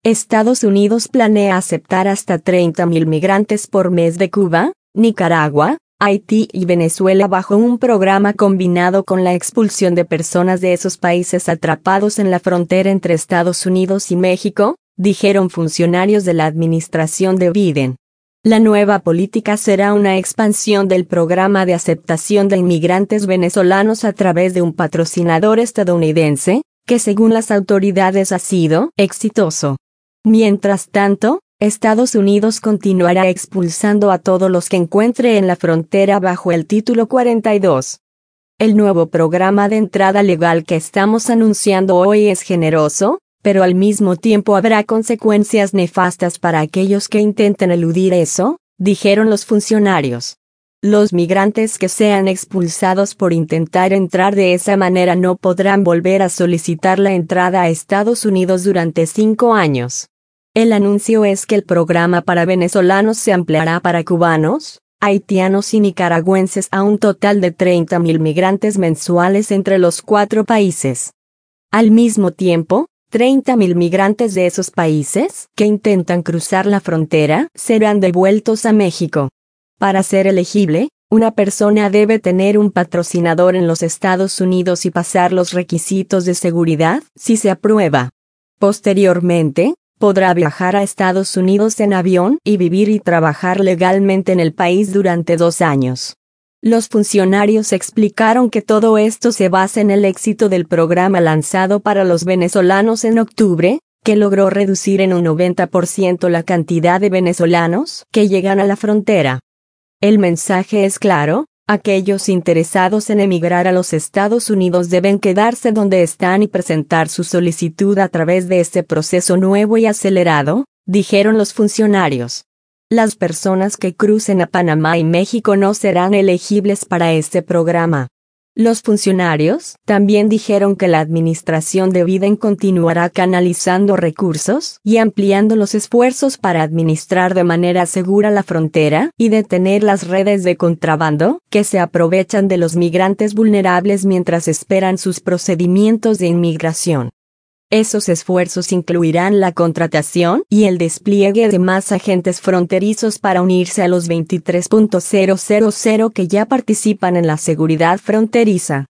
Estados Unidos planea aceptar hasta 30.000 migrantes por mes de Cuba, Nicaragua, Haití y Venezuela bajo un programa combinado con la expulsión de personas de esos países atrapados en la frontera entre Estados Unidos y México, dijeron funcionarios de la administración de Biden. La nueva política será una expansión del programa de aceptación de inmigrantes venezolanos a través de un patrocinador estadounidense, que según las autoridades ha sido exitoso. Mientras tanto, Estados Unidos continuará expulsando a todos los que encuentre en la frontera bajo el Título 42. El nuevo programa de entrada legal que estamos anunciando hoy es generoso, pero al mismo tiempo habrá consecuencias nefastas para aquellos que intenten eludir eso, dijeron los funcionarios. Los migrantes que sean expulsados por intentar entrar de esa manera no podrán volver a solicitar la entrada a Estados Unidos durante 5 años. El anuncio es que el programa para venezolanos se ampliará para cubanos, haitianos y nicaragüenses a un total de 30.000 migrantes mensuales entre los 4 países. Al mismo tiempo, 30.000 migrantes de esos países que intentan cruzar la frontera serán devueltos a México. Para ser elegible, una persona debe tener un patrocinador en los Estados Unidos y pasar los requisitos de seguridad si se aprueba. Posteriormente, podrá viajar a Estados Unidos en avión y vivir y trabajar legalmente en el país durante 2 años. Los funcionarios explicaron que todo esto se basa en el éxito del programa lanzado para los venezolanos en octubre, que logró reducir en un 90% la cantidad de venezolanos que llegan a la frontera. El mensaje es claro: aquellos interesados en emigrar a los Estados Unidos deben quedarse donde están y presentar su solicitud a través de este proceso nuevo y acelerado, dijeron los funcionarios. Las personas que crucen a Panamá y México no serán elegibles para este programa. Los funcionarios también dijeron que la administración de Biden continuará canalizando recursos y ampliando los esfuerzos para administrar de manera segura la frontera y detener las redes de contrabando que se aprovechan de los migrantes vulnerables mientras esperan sus procedimientos de inmigración. Esos esfuerzos incluirán la contratación y el despliegue de más agentes fronterizos para unirse a los 23.000 que ya participan en la seguridad fronteriza.